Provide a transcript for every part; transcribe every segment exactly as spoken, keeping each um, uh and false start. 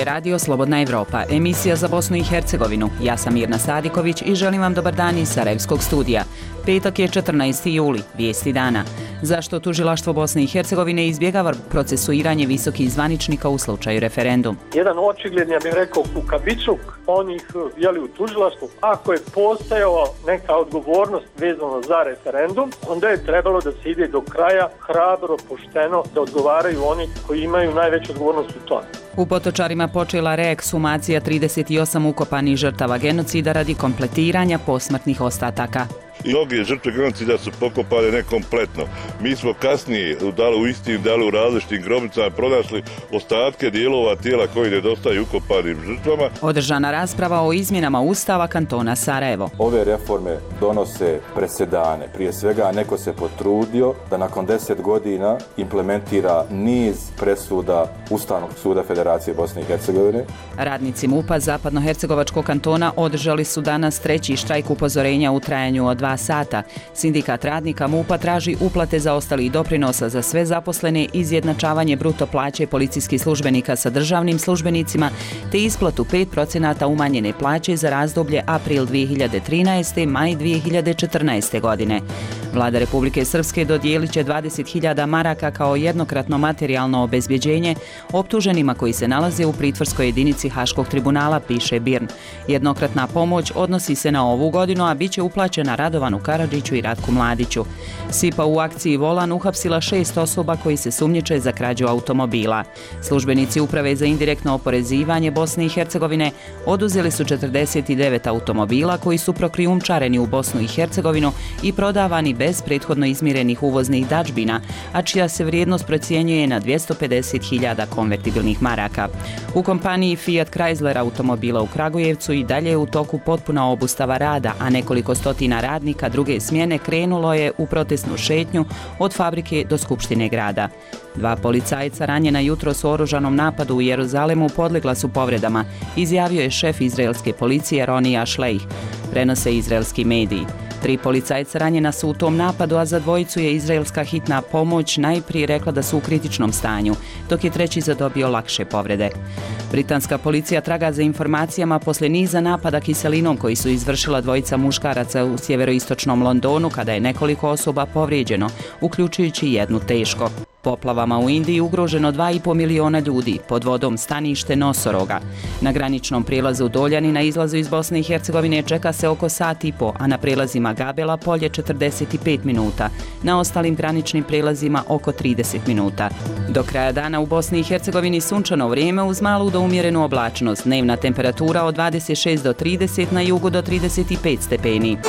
radio Slobodna Evropa, emisija za Bosnu i Hercegovinu. Ja sam Mirna Sadiković i želim vam dobar dan iz Sarajevskog studija. Petak je četrnaesti juli, vijesti dana. Zašto tužilaštvo Bosne i Hercegovine izbjegava procesuiranje visokih zvaničnika u slučaju referendum? Jedan očigledni, ja bih rekao, kukavičuk onih jeli u tužilaštvu. Ako je postojala neka odgovornost vezano za referendum, onda je trebalo da se ide do kraja hrabro, pošteno, da odgovaraju oni koji imaju najveću odgovornost u tome. U Potočarima počela reeksumacija trideset osam ukopanih žrtava genocida radi kompletiranja posmrtnih ostataka. I mnoge žrtve genocida su pokopane nekompletno. Mi smo kasnije, da li u istim, da li u različitim grobnicama, pronašli ostatke dijelova tijela koji nedostaju ukopanim žrtvama. Održana rasprava o izmjenama Ustava kantona Sarajevo. Ove reforme donose presedane. Prije svega neko se potrudio da nakon deset godina implementira niz presuda Ustavnog suda Federacije Bosne i Hercegovine. Radnici MUP-a Zapadnohercegovačkog kantona održali su danas treći štrajk upozorenja u trajanju od dva sata. Sindikat radnika MUP-a traži uplate zaostalih doprinosa za sve zaposlene, izjednačavanje bruto plaće policijskih službenika sa državnim službenicima, te isplatu pet procenata umanjene plaće za razdoblje april dvije hiljade trinaeste. maj dvije hiljade četrnaeste. godine. Vlada Republike Srpske dodijelit će dvadeset hiljada maraka kao jednokratno materijalno obezbjeđenje optuženima koji se nalaze u pritvorskoj jedinici Haškog tribunala, piše B I R N. Jednokratna pomoć odnosi se na ovu godinu, a bit će uplaćena Radovanu Karadžiću i Ratku Mladiću. SIPA u akciji Volan uhapsila šest osoba koji se sumnjiče za krađu automobila. Službenici Uprave za indirektno oporezivanje Bosne i Hercegovine oduzeli su četrdeset devet automobila koji su prokrijumčareni u Bosnu i Hercegovinu i prodavani bez prethodno izmirenih uvoznih dadžbina, a čija se vrijednost procjenjuje na dvjesto pedeset hiljada konvertibilnih maraka. U kompaniji Fiat Chrysler automobila u Kragujevcu i dalje je u toku potpuna obustava rada, a nekoliko stotina radnika druge smjene krenulo je u protestnu šetnju od fabrike do Skupštine grada. Dva policajca ranjena jutros u oružanom napadu u Jeruzalemu podlegla su povredama, izjavio je šef izraelske policije Roni Ashleih, prenose izraelski mediji. Tri policajca ranjena su u tom napadu, a za dvojicu je izraelska hitna pomoć najprije rekla da su u kritičnom stanju, dok je treći zadobio lakše povrede. Britanska policija traga za informacijama poslije niza napada kiselinom koji su izvršila dvojica muškaraca u sjeveroistočnom Londonu kada je nekoliko osoba povrijeđeno, uključujući jednu teško. Poplavama u Indiji ugroženo dva i po miliona ljudi, pod vodom stanište nosoroga. Na graničnom prijelazu Doljani na izlazu iz Bosne i Hercegovine čeka se oko sat i po, a na prijelazima Gabela polje četrdeset pet minuta. Na ostalim graničnim prijelazima oko trideset minuta. Do kraja dana u Bosni i Hercegovini sunčano vrijeme uz malu do umjerenu oblačnost. Dnevna temperatura od dvadeset šest do trideset, na jugu do trideset pet stepeni.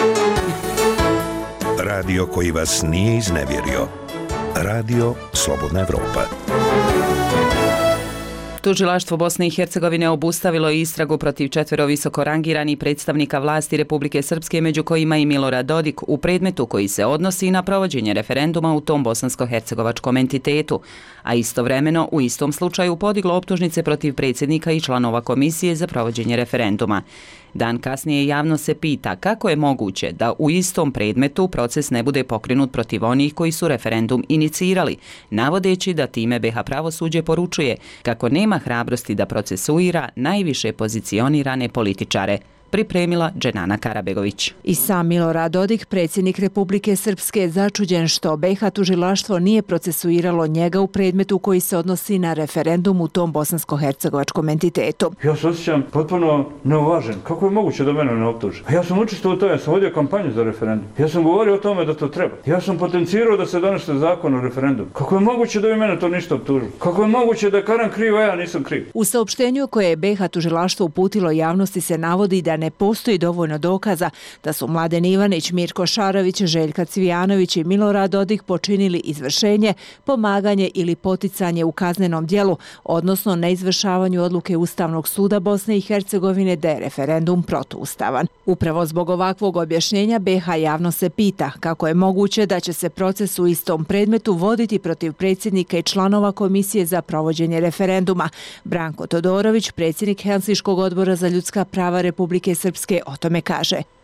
Radio koji vas nije iznevjerio. Radio Slobodna Evropa. Tužilaštvo Bosne i Hercegovine obustavilo je istragu protiv četvero visoko rangiranih predstavnika vlasti Republike Srpske, među kojima i Milorad Dodik, u predmetu koji se odnosi na provođenje referenduma u tom bosansko-hercegovačkom entitetu, a istovremeno u istom slučaju podiglo optužnice protiv predsjednika i članova komisije za provođenje referenduma. Dan kasnije javno se pita kako je moguće da u istom predmetu proces ne bude pokrenut protiv onih koji su referendum inicirali, navodeći da time B iH pravosuđe poručuje kako nema hrabrosti da procesuira najviše pozicionirane političare. Pripremila Dženana Karabegović. I sam Milorad Dodik, predsjednik Republike Srpske, začuđen što B iH tužilaštvo nije procesuiralo njega u predmetu koji se odnosi na referendum u tom bosansko-hercegovačkom entitetu. Ja se osjećam potpuno neuvažen. Kako je moguće da mene ne optuže? Ja sam učestvovao u tome, ja sam vodio kampanju za referendum. Ja sam govorio o tome da to treba. Ja sam potencirao da se donese zakon o referendumu. Kako je moguće da vi mene to ništa optužili? Kako je moguće da je Karan kriv, a ja nisam kriv? U saopštenju koje je B iH tužilaštvo uputilo javnosti se navodi da ne postoji dovoljno dokaza da su Mladen Ivanić, Mirko Šarović, Željka Cvijanović i Milorad Dodik počinili izvršenje, pomaganje ili poticanje u kaznenom djelu, odnosno neizvršavanju odluke Ustavnog suda Bosne i Hercegovine da je referendum protuustavan. Upravo zbog ovakvog objašnjenja B iH javno se pita kako je moguće da će se proces u istom predmetu voditi protiv predsjednika i članova Komisije za provođenje referenduma. Branko Todorović, predsjednik Helsinškog odbora za ljudska prava Republike Srpske, o tome kaže.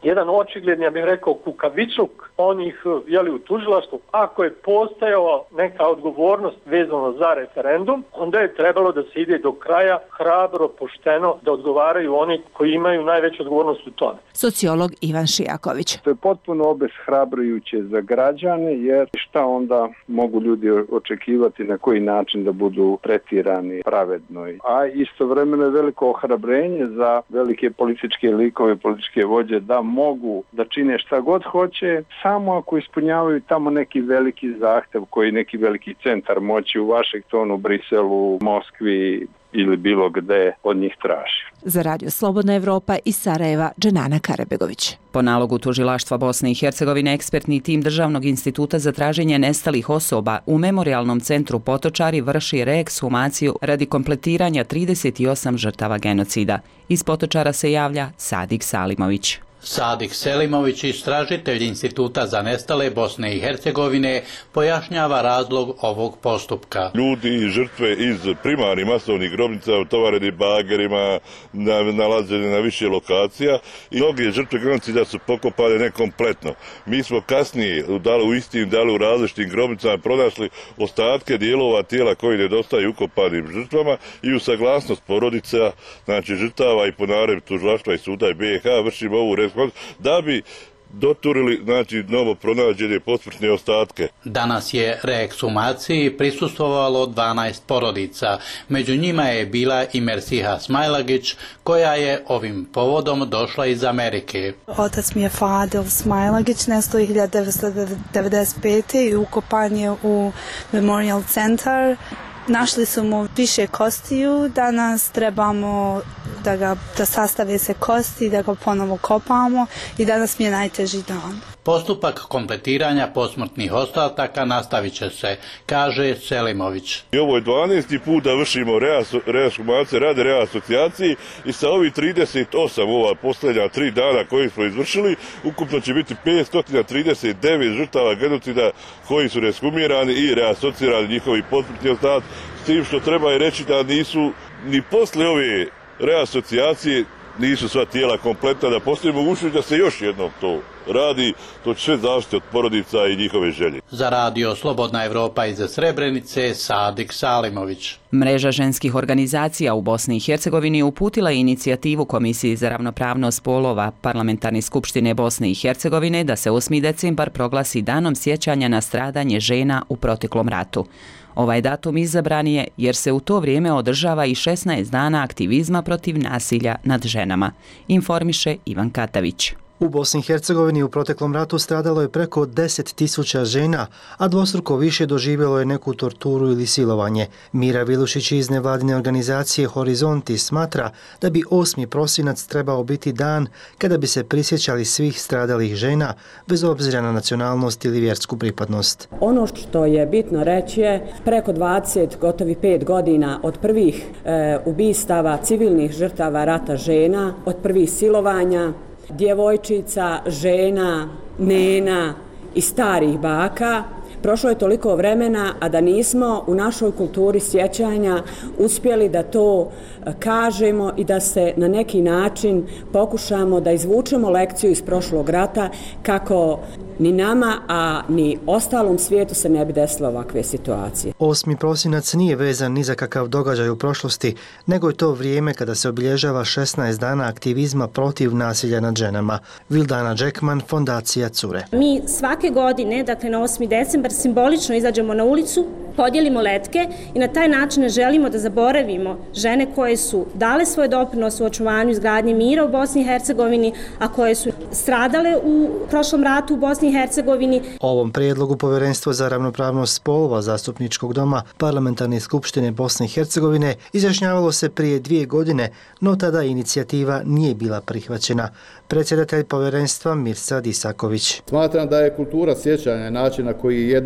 jedan očigledni, ja bih rekao, kukavičluk onih jeli, u tužilaštvu. Ako je postojala neka odgovornost vezano za referendum, onda je trebalo da se ide do kraja hrabro, pošteno, da odgovaraju oni koji imaju najveću odgovornost u tome. Sociolog Ivan Šijaković. To je potpuno obeshrabrujuće za građane, jer šta onda mogu ljudi očekivati na koji način da budu tretirani pravedno. A istovremeno je veliko ohrabrenje za velike političke likove, političke vođe da mogu da čine šta god hoće, samo ako ispunjavaju tamo neki veliki zahtev koji neki veliki centar moći u Vašingtonu, Briselu, Moskvi ili bilo gde od njih traži. Za Radio Slobodna Evropa iz Sarajeva, Dženana Karabegović. Po nalogu Tužilaštva Bosne i Hercegovine, ekspertni tim Državnog instituta za traženje nestalih osoba u Memorijalnom centru Potočari vrši reekshumaciju radi kompletiranja trideset osam žrtava genocida. Iz Potočara se javlja Sadik Salimović. Sadik Selimović, istražitelj Instituta za nestale Bosne i Hercegovine, pojašnjava razlog ovog postupka. Ljudi i žrtve iz primarnih masovnih grobnica utovareni bagerima, nalazili na više lokacija i mnoge žrtve genocida su pokopane nekompletno. Mi smo kasnije dali u istim, dali u različitim grobnicama pronašli ostatke dijelova tijela koji nedostaju ukopanim žrtvama i u saglasnost porodica, znači žrtava i po naredbi Tužilaštva i suda i B iH vršimo ovu da bi doturili, znači, novo pronađene posmrtne ostatke. Danas je reekshumaciji prisustvovalo dvanaest porodica. Među njima je bila i Mersiha Smajlagić, koja je ovim povodom došla iz Amerike. Otac mi je Fadil Smajlagić, nestao je hiljadu devetsto devedeset pete i ukopan je u Memorial Centar. Našli su mu više kostiju, danas trebamo da, ga, da sastave se kosti, da ga ponovo kopamo i danas mi je najteži dan. Postupak kompletiranja posmrtnih ostataka nastavit će se, kaže Selimović. I ovo je dvanaesti put da vršimo reashumacije, rade reasocijaciji i sa ovih trideset osam ova posljednja tri dana koji smo izvršili, ukupno će biti petsto trideset devet žrtava genocida koji su reashumirani i reasocirani njihovi posmrtni ostatci, s tim što treba i reći da nisu ni posle ove reasocijacije nisu sva tijela kompletna, da postoji mogućnost da se još jednom to radi, to će sve zaštiti od porodica i njihove želje. Za Radio Slobodna Evropa iz Srebrenice, Sadik Salimović. Mreža ženskih organizacija u Bosni i Hercegovini uputila je inicijativu Komisiji za ravnopravnost spolova Parlamentarne skupštine Bosne i Hercegovine da se osmi decembar proglasi danom sjećanja na stradanje žena u proteklom ratu. Ovaj datum izabran je jer se u to vrijeme održava i šesnaest dana aktivizma protiv nasilja nad ženama, informiše Ivan Katavić. U Bosni i Hercegovini u proteklom ratu stradalo je preko deset tisuća žena, a dvostruko više doživjelo je neku torturu ili silovanje. Mira Vilušić iz nevladine organizacije Horizonti smatra da bi osmi prosinac trebao biti dan kada bi se prisjećali svih stradalih žena, bez obzira na nacionalnost ili vjersku pripadnost. Ono što je bitno reći je preko dvadeset, gotovi pet godina od prvih e, ubistava civilnih žrtava rata žena, od prvih silovanja, djevojčica, žena, nena i starih baka. Prošlo je toliko vremena, a da nismo u našoj kulturi sjećanja uspjeli da to kažemo i da se na neki način pokušamo da izvučemo lekciju iz prošlog rata kako ni nama, a ni ostalom svijetu se ne bi desilo ovakve situacije. osmi prosinac nije vezan ni za kakav događaj u prošlosti, nego je to vrijeme kada se obilježava šesnaest dana aktivizma protiv nasilja nad ženama. Vildana Džekman, Fondacija Cure. Mi svake godine, dakle na osmi decembar, simbolično izađemo na ulicu, podijelimo letke i na taj način ne želimo da zaboravimo žene koje su dale svoj doprinos u očuvanju izgradnje mira u Bosni i Hercegovini, a koje su stradale u prošlom ratu u Bosni i Hercegovini. Ovom prijedlogu Povjerenstvo za ravnopravnost spolova Zastupničkog doma Parlamentarne skupštine Bosne i Hercegovine izjašnjavalo se prije dvije godine, no tada inicijativa nije bila prihvaćena. Predsjedatelj povjerenstva Mirsad Isaković. Smatram da je kultura sjećanja način na koji jedna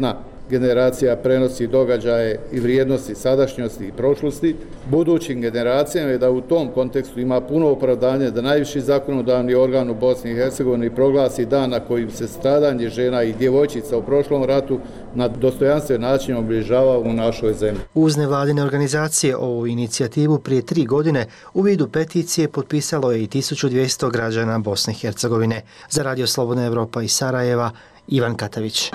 generacija prenosi događaje i vrijednosti sadašnjosti i prošlosti, budućim generacijama je da u tom kontekstu ima puno opravdanje da najviši zakonodavni organ u Bosni i Hercegovini proglasi dan na kojim se stradanje žena i djevojčica u prošlom ratu na dostojanstven način obilježava u našoj zemlji. Uz nevladine organizacije ovu inicijativu prije tri godine u vidu peticije potpisalo je i tisuću dvjesto građana Bosne i Hercegovine. Za Radio Slobodna Evropa iz Sarajeva, Ivan Katavić.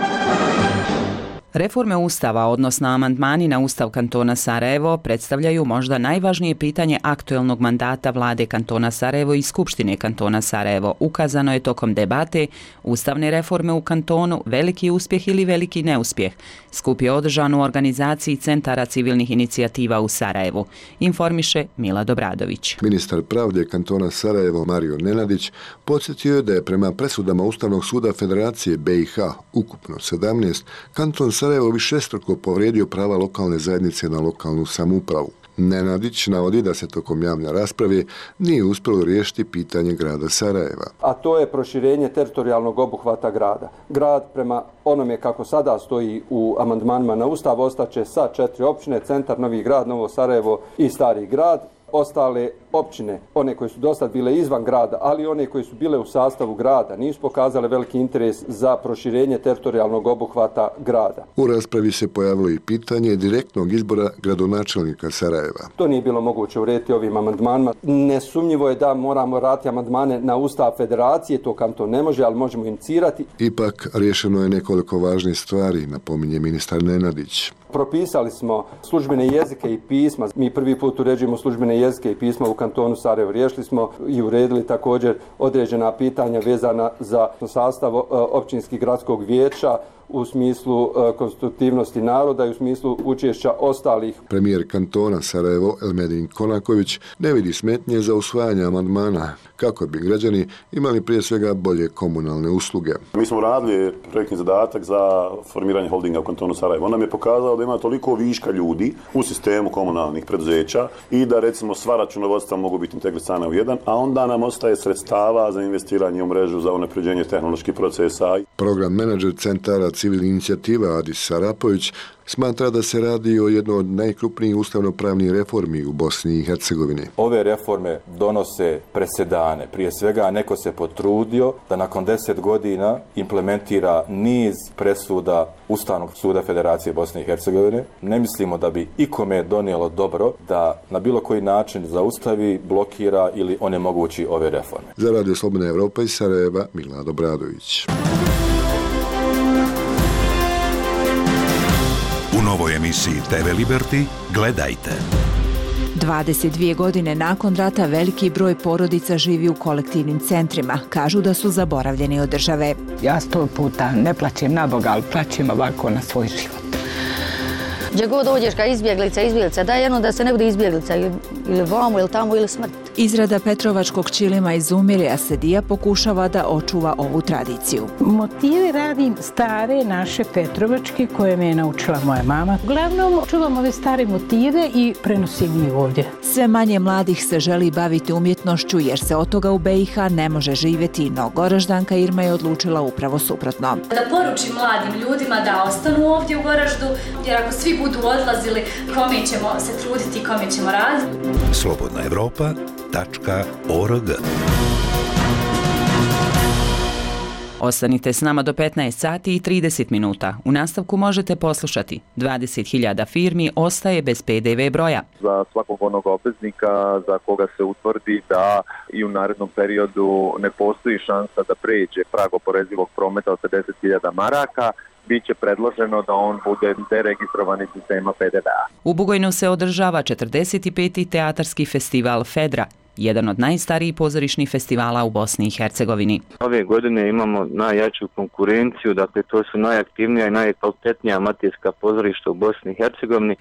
Reforme Ustava, odnosno amandmani na Ustav kantona Sarajevo, predstavljaju možda najvažnije pitanje aktuelnog mandata vlade kantona Sarajevo i Skupštine kantona Sarajevo. Ukazano je tokom debate ustavne reforme u kantonu veliki uspjeh ili veliki neuspjeh. Skup je održan u organizaciji Centara civilnih inicijativa u Sarajevu. Informiše Mila Dobradović. Ministar pravde kantona Sarajevo Mario Nenadić podsjetio je da je prema presudama Ustavnog suda Federacije B i H, ukupno sedamnaest, kanton Sarajevo višestruko povrijedio prava lokalne zajednice na lokalnu samoupravu. Nenadić navodi da se tokom javne rasprave nije uspjelo riješiti pitanje grada Sarajeva. A to je proširenje teritorijalnog obuhvata grada. Grad prema onome kako sada stoji u amandmanima na Ustav ostaće sa četiri općine, Centar, Novi Grad, Novo Sarajevo i Stari Grad. Ostale općine, one koje su dosad bile izvan grada, ali one koje su bile u sastavu grada, nisu pokazale veliki interes za proširenje teritorijalnog obuhvata grada. U raspravi se pojavilo i pitanje direktnog izbora gradonačelnika Sarajeva. To nije bilo moguće urediti ovim amandmanima. Nesumnjivo je da moramo raditi amandmane na Ustav Federacije, to kanton ne može, ali možemo inicirati. Ipak riješeno je nekoliko važnih stvari, napominje ministar Nenadić. Propisali smo službene jezike i pisma. Mi prvi put uređujemo službene jezike i pisma u kantonu Sarajevo. Riješili smo i uredili također određena pitanja vezana za sastav općinskih gradskog vijeća u smislu konstitutivnosti naroda i u smislu učešća ostalih. Premijer kantona Sarajevo Elmedin Konaković ne vidi smetnje za usvajanje amandmana kako bi građani imali prije svega bolje komunalne usluge. Mi smo radili projektni zadatak za formiranje holdinga u kantonu Sarajevo. On nam je pokazao da ima toliko viška ljudi u sistemu komunalnih preduzeća i da recimo sva računovodstva mogu biti integrisana u jedan, a onda nam ostaje sredstava za investiranje u mrežu, za unapređenje tehnoloških procesa. Program menadžer centara civilnih inicijativa Adis Sarapović smatra da se radi o jednoj od najkrupnijih ustavnopravnih reformi u Bosni i Hercegovini. Ove reforme donose presedane. Prije svega neko se potrudio da nakon deset godina implementira niz presuda Ustavnog suda Federacije Bosne i Hercegovine. Ne mislimo da bi ikome donijelo dobro da na bilo koji način zaustavi, blokira ili onemogući ove reforme. Za Radio Slobodna Evropa iz Sarajeva, Milad Obradović. U novoj emisiji T V Liberty gledajte. dvadeset dvije godine nakon rata veliki broj porodica živi u kolektivnim centrima. Kažu da su zaboravljeni od države. Ja sto puta ne plaćem na Boga, ali plaćem ovako na svoj život. Gdje god dođeš kao izbjeglica, izbjeglica, daj jedno da se ne bude izbjeglica ili, ili vamo, ili tamo, ili smrt. Izrada Petrovačkog ćilima izumire, a Sedija pokušava da očuva ovu tradiciju. Motive radim stare naše Petrovačke koje me je naučila moja mama. Uglavnom čuvam ove stare motive i prenosim ih ovdje. Sve manje mladih se želi baviti umjetnošću jer se od toga u B i H ne može živjeti, no Goraždanka Irma je odlučila upravo suprotno. Da poručim mladim ljudima da ostanu ovdje u Goraždu, jer ako svi budu odlazili, kome ćemo se truditi, kome ćemo raditi. Slobodna Evropa tačka org. Ostanite s nama do petnaest sati i trideset minuta. U nastavku možete poslušati dvadeset hiljada firmi ostaje bez P D V broja. Za svakog onog obveznika za koga se utvrdi da i u narednom periodu ne postoji šansa da pređe prag oporezivog prometa od pedeset hiljada maraka, biće predloženo da on bude deregistrovan iz sistema P D V-a. U Bugojnu se održava četrdeset peti teatarski festival Fedra, jedan od najstarijih pozorišnih festivala u Bosni i Hercegovini. Ove godine imamo najjaču konkurenciju, dakle to su najaktivnija i najkvalitetnija amaterska pozorišta u Bosni i Hercegovini.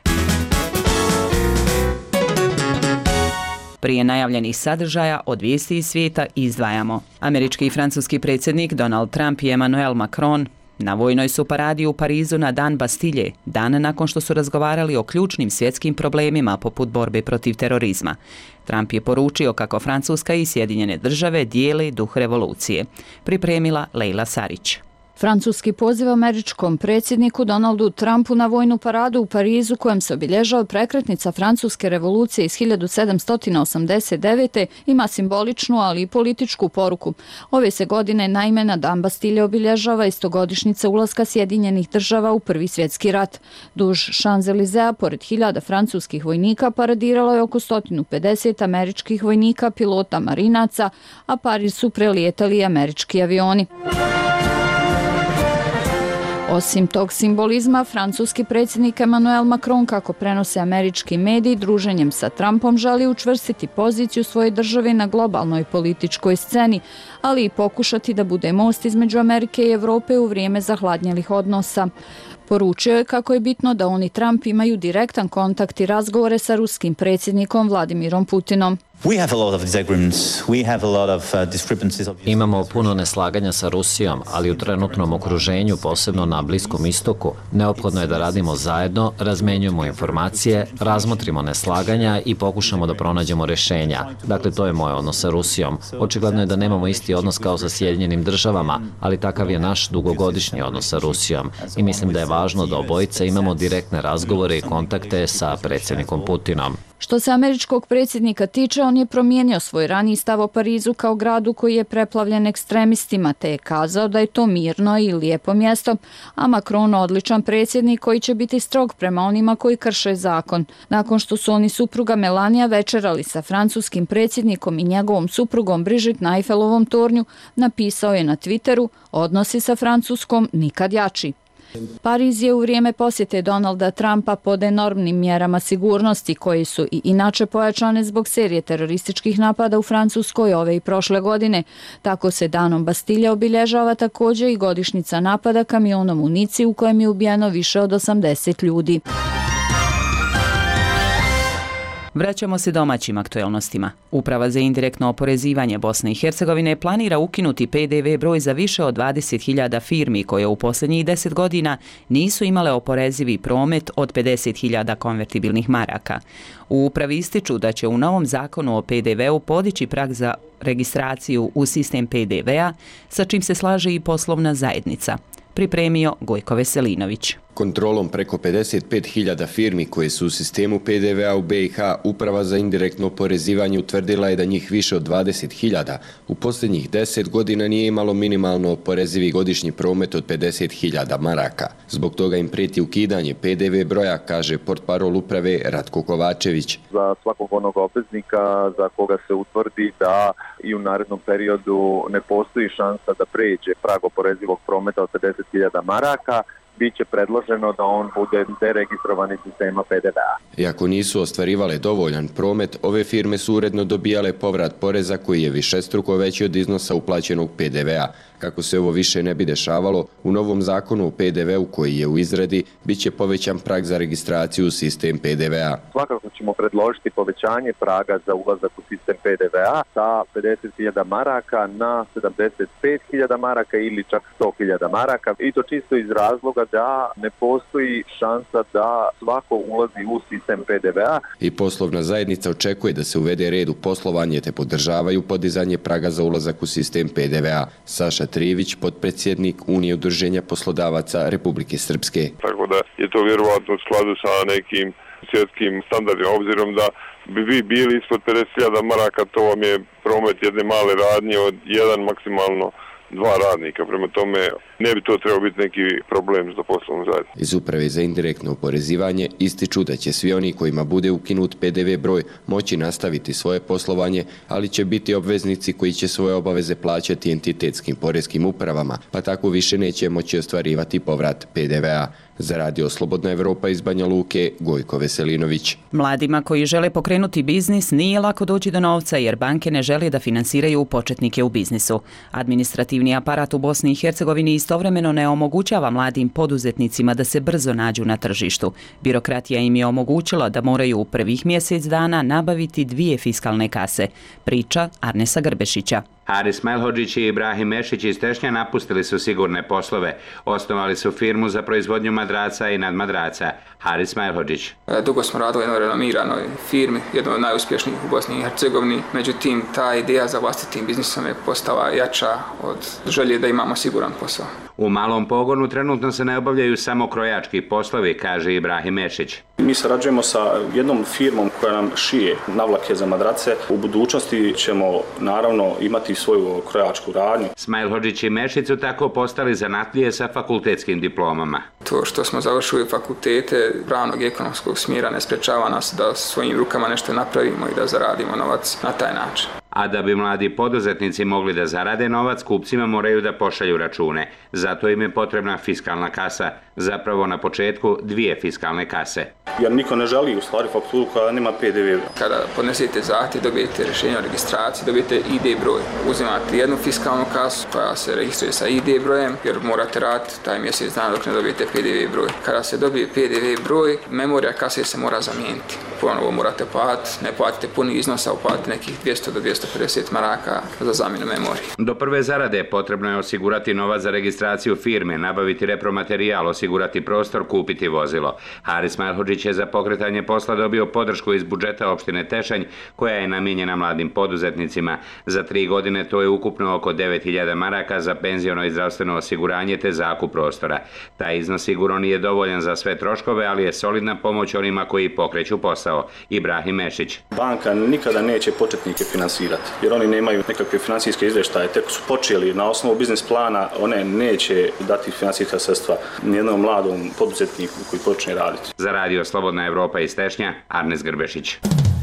Prije najavljenih sadržaja od vijesti iz svijeta izdvajamo. Američki i francuski predsjednik Donald Trump i Emmanuel Macron na vojnoj su paradi u Parizu na Dan Bastilje, dan nakon što su razgovarali o ključnim svjetskim problemima poput borbe protiv terorizma. Trump je poručio kako Francuska i Sjedinjene države dijele duh revolucije. Pripremila Lejla Sarić. Francuski poziv američkom predsjedniku Donaldu Trumpu na vojnu paradu u Parizu kojem se obilježava prekretnica francuske revolucije iz hiljadu sedamsto osamdeset devete ima simboličnu, ali i političku poruku. Ove se godine naime na Dan Bastilje obilježava istogodišnjica ulaska Sjedinjenih država u Prvi svjetski rat. Duž Champs-Élysées, pored hiljada francuskih vojnika, paradiralo je oko sto pedeset američkih vojnika, pilota, marinaca, a Pariz su prelijetali i američki avioni. Osim tog simbolizma, francuski predsjednik Emmanuel Macron, kako prenose američki mediji, druženjem sa Trumpom želi učvrstiti poziciju svoje države na globalnoj političkoj sceni, ali i pokušati da bude most između Amerike i Evrope u vrijeme zahladnjelih odnosa. Poručio je kako je bitno da on i Trump imaju direktan kontakt i razgovore sa ruskim predsjednikom Vladimirom Putinom. Imamo puno neslaganja sa Rusijom, ali u trenutnom okruženju, posebno na Bliskom istoku, neophodno je da radimo zajedno, razmenjujemo informacije, razmotrimo neslaganja i pokušamo da pronađemo rješenja. Dakle, to je moj odnos sa Rusijom. Očigledno je da nemamo isti odnos kao sa Sjedinjenim državama, ali takav je naš dugogodišnji odnos sa Rusijom. I mislim da je važno da obojica imamo direktne razgovore i kontakte sa predsjednikom Putinom. Što se američkog predsjednika tiče, on je promijenio svoj raniji stav o Parizu kao gradu koji je preplavljen ekstremistima, te je kazao da je to mirno i lijepo mjesto, a Macron odličan predsjednik koji će biti strog prema onima koji krše zakon. Nakon što su oni supruga Melania večerali sa francuskim predsjednikom i njegovom suprugom Brigitte na Eiffelovom tornju, napisao je na Twitteru: odnosi sa Francuskom nikad jači. Pariz je u vrijeme posjete Donalda Trumpa pod enormnim mjerama sigurnosti koji su i inače pojačane zbog serije terorističkih napada u Francuskoj ove i prošle godine. Tako se Danom Bastilje obilježava također i godišnjica napada kamionom u Nici u kojem je ubijeno više od osamdeset ljudi. Vraćamo se domaćim aktuelnostima. Uprava za indirektno oporezivanje Bosne i Hercegovine planira ukinuti P D V broj za više od dvadeset hiljada firmi koje u posljednjih deset godina nisu imale oporezivi promet od pedeset hiljada konvertibilnih maraka. U upravi ističu da će u novom zakonu o P D V-u podići prag za registraciju u sistem P D V-a, sa čim se slaže i poslovna zajednica. Pripremio Gojko Veselinović. Kontrolom preko pedeset pet hiljada firmi koje su u sistemu P D V-a u B i H, Uprava za indirektno oporezivanje utvrdila je da njih više od dvadeset hiljada u posljednjih deset godina nije imalo minimalno oporezivi godišnji promet od pedeset hiljada maraka. Zbog toga im prijeti ukidanje P D V broja, kaže portparol uprave Ratko Kovačević. Za svakog onog obveznika za koga se utvrdi da i u narednom periodu ne postoji šansa da pređe prag oporezivog prometa od pedeset hiljada maraka, bit će predloženo da on bude deregistrovan iz sistema P D V-a. Iako nisu ostvarivale dovoljan promet, ove firme su uredno dobijale povrat poreza koji je višestruko veći od iznosa uplaćenog P D V-a. Kako se ovo više ne bi dešavalo, u novom zakonu o P D V-u koji je u izradi, bit će povećan prag za registraciju u sistem P D V-a. Svakako ćemo predložiti povećanje praga za ulazak u sistem P D V-a sa pedeset hiljada maraka na sedamdeset pet hiljada maraka ili čak sto hiljada maraka, i to čisto iz razloga da ne postoji šansa da svako ulazi u sistem P D V-a. I poslovna zajednica očekuje da se uvede red u poslovanje te podržavaju podizanje praga za ulazak u sistem P D V-a. Saša Trivić, potpredsjednik Unije udruženja poslodavaca Republike Srpske. Tako da je to vjerovatno u skladu sa nekim svjetskim standardima, obzirom da bi vi bili ispod pedeset hiljada maraka, to vam je promet jedne male radnje od jedan, maksimalno dva radnika. Prema tome ne bi to trebao biti neki problem za poslovnu zajednicu. Iz Uprave za indirektno oporezivanje ističu da će svi oni kojima bude ukinut P D V broj moći nastaviti svoje poslovanje, ali će biti obveznici koji će svoje obaveze plaćati entitetskim poreskim upravama, pa tako više neće moći ostvarivati povrat P D V-a. Za Radio Slobodna Evropa iz Banja Luke, Gojko Veselinović. Mladima koji žele pokrenuti biznis nije lako doći do novca jer banke ne žele da finansiraju početnike u biznisu. Administrativni aparat u Bosni i Hercegovini istovremeno ne omogućava mladim poduzetnicima da se brzo nađu na tržištu. Birokratija im je omogućila da moraju u prvih mjesec dana nabaviti dvije fiskalne kase. Priča Arnesa Grbešića. Haris Majlhodžić i Ibrahim Mešić iz Tešnja napustili su sigurne poslove. Osnovali su firmu za proizvodnju madraca i nadmadraca. Haris Majlhodžić. Dugo smo radili u jednoj renomiranoj firmi, jednoj od najuspješnijih u Bosni i Hercegovini. Međutim, ta ideja za vlastitim biznisom je postala jača od želje da imamo siguran posao. U malom pogonu trenutno se ne obavljaju samo krojački poslovi, kaže Ibrahim Mešić. Mi sarađujemo sa jednom firmom koja nam šije navlake za madrace. U budućnosti ćemo naravno imati svoju krojačku radnju. Smajlhodžić i Mešić su tako postali zanatlije sa fakultetskim diplomama. To što smo završili fakultete pravnog i ekonomskog smjera ne sprečava nas da svojim rukama nešto napravimo i da zaradimo novac na taj način. A da bi mladi poduzetnici mogli da zarade novac, kupcima moraju da pošalju račune. Zato im je potrebna fiskalna kasa, zapravo na početku dvije fiskalne kase. Jer niko ne želi u stvari fakturu koja nema P D V. Kada podnesete zahtjev, dobijete rješenje o registraciji, dobijete I D broj. Uzimate jednu fiskalnu kasu koja se registruje sa I D brojem, jer morate raditi taj mjesec dana dok ne dobijete P D V broj. Kada se dobije P D V broj, memorija kase se mora zamijeniti. Ponovo morate platiti, ne platite puni iznos, a uplatite nekih dvjesto do dvjesto pedeset maraka za zamjenu memorije. Do prve zarade potrebno je osigurati novac za registraciju firme, nabaviti repromaterijal, osigurati prostor, kupiti vozilo. Haris Smajlhodžić je za pokretanje posla dobio podršku iz budžeta opštine Tešanj, koja je namijenjena mladim poduzetnicima. Za tri godine to je ukupno oko devet hiljada maraka za penziono i zdravstveno osiguranje te zakup prostora. Taj iznos sigurno nije dovoljan za sve troškove, ali je solidna pomoć onima koji pokreću posao. Ibrahim Mešić. Banka nikada neće početnike finansirati, jer oni nemaju nekakve financijske izvještaje, tek su počeli na osnovu biznis plana, one neće dati financijska sredstva nijednom mladom poduzetniku koji počne raditi. Za radio Slobodna Evropa iz Tešnja, Arnes Grbešić.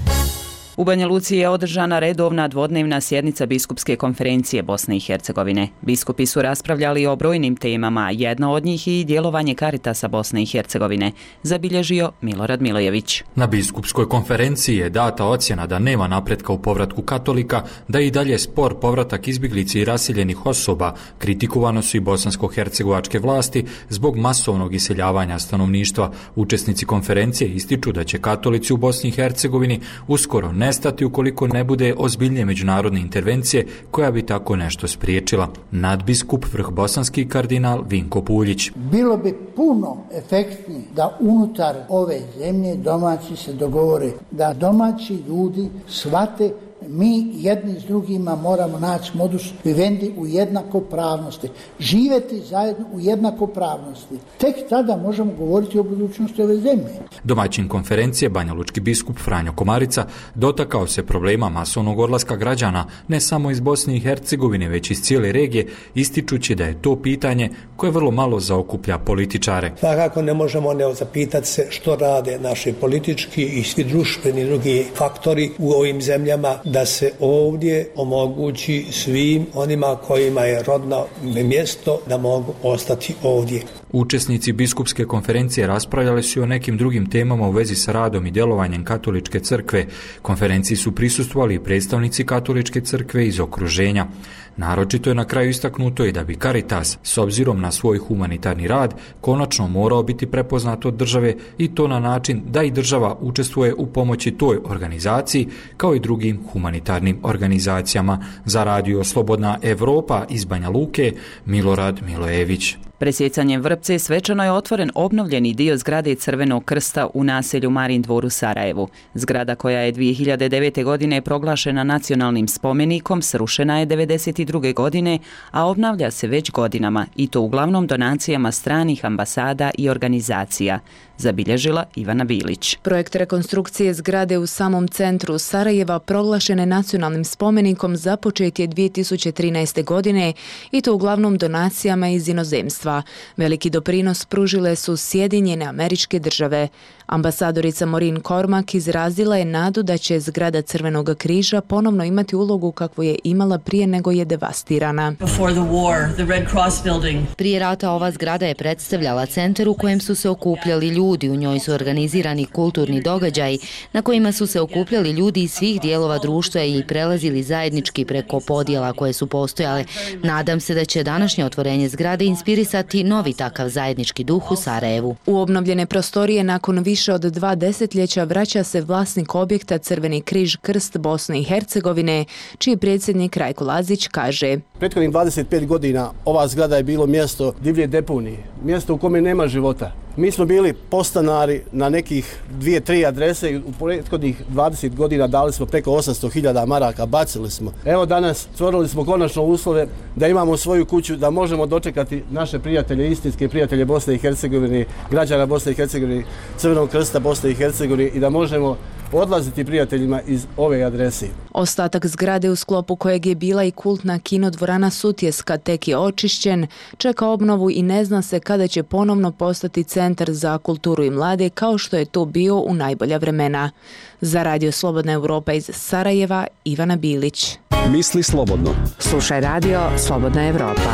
U Banja Luci je održana redovna dvodnevna sjednica Biskupske konferencije Bosne i Hercegovine. Biskupi su raspravljali o brojnim temama, jedna od njih i djelovanje Karitasa Bosne i Hercegovine, zabilježio Milorad Milojević. Na Biskupskoj konferenciji je data ocjena da nema napretka u povratku katolika, da je i dalje spor povratak izbjeglici i raseljenih osoba. Kritikovano su i bosansko-hercegovačke vlasti zbog masovnog iseljavanja stanovništva. Učesnici konferencije ističu da će katolici u Bosni i Hercegovini uskoro nestati ukoliko ne bude ozbiljnije međunarodne intervencije koja bi tako nešto spriječila. Nadbiskup vrhbosanski kardinal Vinko Puljić. Bilo bi puno efektnije da unutar ove zemlje domaći se dogovore, da domaći ljudi shvate mi jedni s drugima moramo naći modus vivendi u jednakopravnosti, živjeti zajedno u jednakopravnosti. Tek tada možemo govoriti o budućnosti ove zemlje. Domaćin konferencije banjalučki biskup Franjo Komarica dotakao se problema masovnog odlaska građana ne samo iz Bosne i Hercegovine već iz cijele regije, ističući da je to pitanje koje vrlo malo zaokuplja političare. Svakako ne možemo ne zapitati se što rade naši politički i svi društveni drugi faktori u ovim zemljama da se ovdje omogući svim onima kojima je rodno mjesto da mogu ostati ovdje. Učesnici biskupske konferencije raspravljali su i o nekim drugim temama u vezi sa radom i djelovanjem katoličke crkve. Konferenciji su prisustvovali i predstavnici katoličke crkve iz okruženja. Naročito je na kraju istaknuto i da bi Caritas, s obzirom na svoj humanitarni rad, konačno morao biti prepoznat od države i to na način da i država učestvuje u pomoći toj organizaciji kao i drugim humanitarnim organizacijama. Za radio Slobodna Evropa iz Banja Luke, Milorad Milojević. Presjecanjem vrpce svečano je otvoren obnovljeni dio zgrade Crvenog krsta u naselju Marin dvor u Sarajevu. Zgrada koja je dvije hiljade devete. godine proglašena nacionalnim spomenikom srušena je devedeset druge. godine, a obnavlja se već godinama i to uglavnom donacijama stranih ambasada i organizacija, zabilježila Ivana Bilić. Projekt rekonstrukcije zgrade u samom centru Sarajeva proglašen je nacionalnim spomenikom započet je dvije tisuće trinaeste. godine i to uglavnom donacijama iz inozemstva. Veliki doprinos pružile su Sjedinjene Američke Države. Ambasadorica Maureen Cormack izrazila je nadu da će zgrada Crvenog križa ponovno imati ulogu kakvu je imala prije nego je devastirana. Prije rata ova zgrada je predstavljala centar u kojem su se okupljali ljudi. U njoj su organizirani kulturni događaji na kojima su se okupljali ljudi iz svih dijelova društva i prelazili zajednički preko podjela koje su postojale. Nadam se da će današnje otvorenje zgrade inspirisati novi takav zajednički duh u Sarajevu. U obnovljene prostorije nakon više od dva desetljeća vraća se vlasnik objekta Crveni križ Krst Bosne i Hercegovine, čiji predsjednik Rajko Lazić kaže: Prethodnih dvadeset pet godina ova zgrada je bilo mjesto divlje deponije, mjesto u kome nema života. Mi smo bili podstanari na nekih dvije, tri adrese i u prethodnih dvadeset godina dali smo preko osamsto hiljada maraka, bacili smo. Evo danas stvorili smo konačno uslove da imamo svoju kuću, da možemo dočekati naše prijatelje, istinske prijatelje Bosne i Hercegovine, građana Bosne i Hercegovine, Crvenog krsta Bosne i Hercegovine i da možemo odlaziti prijateljima iz ove adrese. Ostatak zgrade u sklopu kojeg je bila i kultna kinodvorana Sutjeska tek je očišćen, čeka obnovu i ne zna se kada će ponovno postati centar za kulturu i mlade kao što je to bio u najbolja vremena. Za Radio Slobodna Evropa iz Sarajeva, Ivana Bilić. Misli slobodno. Slušaj Radio Slobodna Evropa.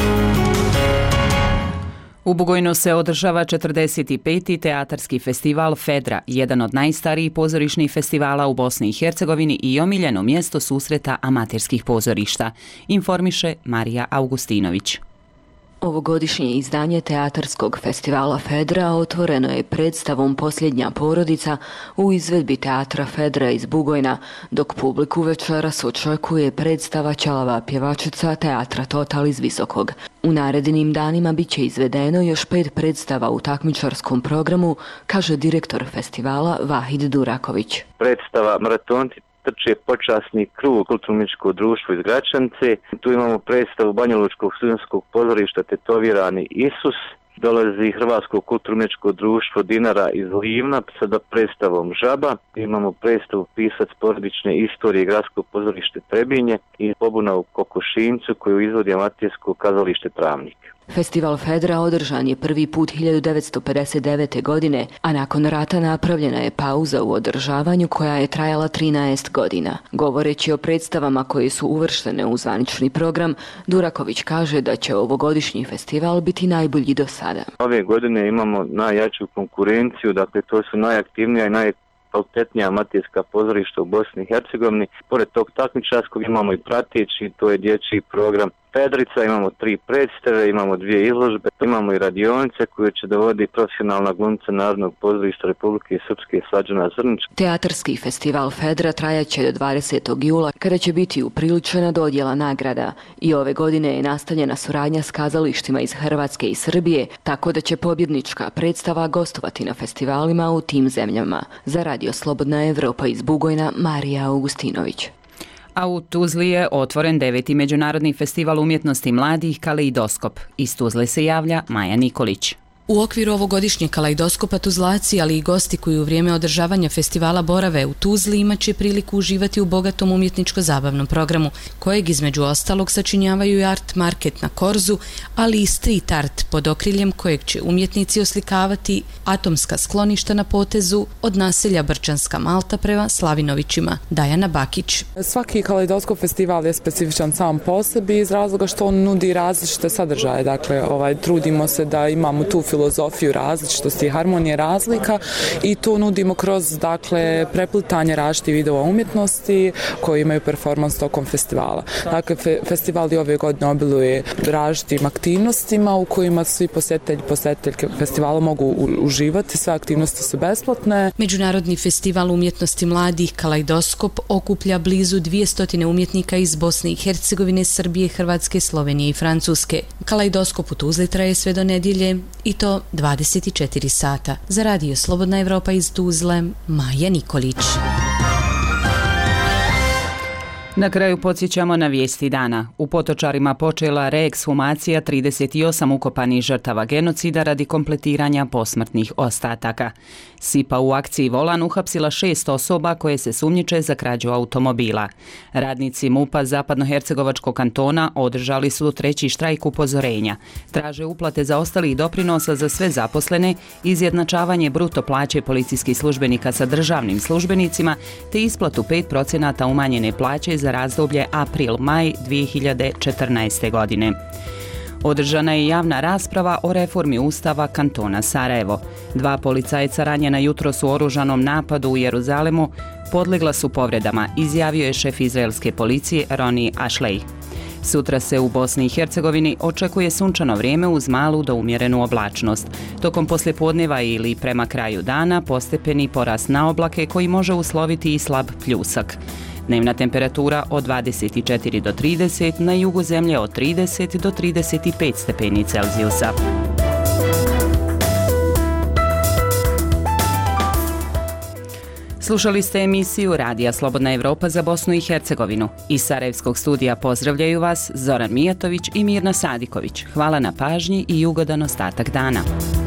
U Bugojnu se održava četrdeset peti teatarski festival Fedra, jedan od najstarijih pozorišnih festivala u Bosni i Hercegovini i omiljeno mjesto susreta amaterskih pozorišta, informiše Marija Augustinović. Ovogodišnje izdanje teatarskog festivala Fedra otvoreno je predstavom Posljednja porodica u izvedbi teatra Fedra iz Bugojna, dok publiku večeras očekuje predstava Ćalava pjevačica teatra Total iz Visokog. U narednim danima bit će izvedeno još pet predstava u takmičarskom programu, kaže direktor festivala Vahid Duraković. Predstava Maratonci trče počasni krug kulturno-umjetničko društvo iz Gračanice. Tu imamo predstavu Banjalučkog studentskog pozorišta Tetovirani Isus. Dolazi Hrvatsko kulturno-umjetničko društvo Dinara iz Livna sa predstavom Žaba. Imamo predstavu Pisac porodične istorije Gradsko pozorište Trebinje i Pobuna u Kokošincu koju izvodi amatersko kazalište Travnik. Festival Fedra održan je prvi put hiljadu devetsto pedeset devete. godine, a nakon rata napravljena je pauza u održavanju koja je trajala trinaest godina. Govoreći o predstavama koje su uvrštene u zvanični program, Duraković kaže da će ovogodišnji festival biti najbolji do sada. Ove godine imamo najjaču konkurenciju, dakle to su najaktivnija i naj kvalitetnija amaterska pozorišta u Bosni i Hercegovini. Pored tog takmičarskog imamo i prateći, to je dječji program Fedrica, imamo tri predstave, imamo dvije izložbe, imamo i radionice koje će dovoditi profesionalna glumca Narodnog pozorišta Republike Srpske Slađana Zrnić. Teatarski festival Fedra trajaće do dvadesetog jula kada će biti upriličena dodjela nagrada i ove godine je nastavljena suradnja s kazalištima iz Hrvatske i Srbije, tako da će pobjednička predstava gostovati na festivalima u tim zemljama. Za Radio Slobodna Evropa iz Bugojna, Marija Augustinović. A u Tuzli je otvoren deveti međunarodni festival umjetnosti mladih Kaleidoskop. Iz Tuzle se javlja Maja Nikolić. U okviru ovogodišnje Kaleidoskopa Tuzlaci, ali i gosti koji u vrijeme održavanja festivala borave u Tuzli imat će priliku uživati u bogatom umjetničko-zabavnom programu, kojeg između ostalog sačinjavaju i art market na Korzu, ali i street art pod okriljem kojeg će umjetnici oslikavati atomska skloništa na potezu od naselja Brčanska Malta prema Slavinovićima. Dajana Bakić. Svaki Kaleidoskop festival je specifičan sam po sebi iz razloga što on nudi različite sadržaje. Dakle, ovaj, trudimo se da imamo tu filozofiju različitosti i harmonije razlika i to nudimo kroz dakle preplitanje različitih vidova umjetnosti koji imaju performans tokom festivala. Dakle, fe, festival i ove godine obiluje različitim aktivnostima u kojima svi posjetitelji i posjetiteljke festivala mogu u, uživati. Sve aktivnosti su besplatne. Međunarodni festival umjetnosti mladih Kaleidoskop okuplja blizu dvjesto umjetnika iz Bosne i Hercegovine, Srbije, Hrvatske, Slovenije i Francuske. Kaleidoskop u Tuzli traje sve do nedjelje i to dvadeset četiri sata. Za Radio Slobodna Evropa iz Tuzle, Maja Nikolić. Na kraju podsjećamo na vijesti dana. U Potočarima počela reekshumacija trideset osam ukopanih žrtava genocida radi kompletiranja posmrtnih ostataka. SIPA u akciji Volan uhapsila šest osoba koje se sumnjiče za krađu automobila. Radnici MUP-a Zapadnohercegovačkog kantona održali su treći štrajk upozorenja. Traže uplate zaostalih doprinosa za sve zaposlene, izjednačavanje bruto plaće policijskih službenika sa državnim službenicima te isplatu pet procenata umanjene plaće za razdoblje april-maj dvije hiljade četrnaeste. godine. Održana je javna rasprava o reformi Ustava kantona Sarajevo. Dva policajca ranjena jutros u oružanom napadu u Jeruzalemu podlegla su povredama, izjavio je šef izraelske policije Roni Ashley. Sutra se u Bosni i Hercegovini očekuje sunčano vrijeme uz malu do umjerenu oblačnost. Tokom poslijepodneva ili prema kraju dana postepeni porast na oblake koji može usloviti i slab pljusak. Dnevna temperatura od dvadeset četiri do trideset, na jugu zemlje od trideset do trideset pet stepeni Celzijusa. Slušali ste emisiju Radija Slobodna Evropa za Bosnu i Hercegovinu. Iz Sarajevskog studija pozdravljaju vas Zoran Mijatović i Mirna Sadiković. Hvala na pažnji i ugodan ostatak dana.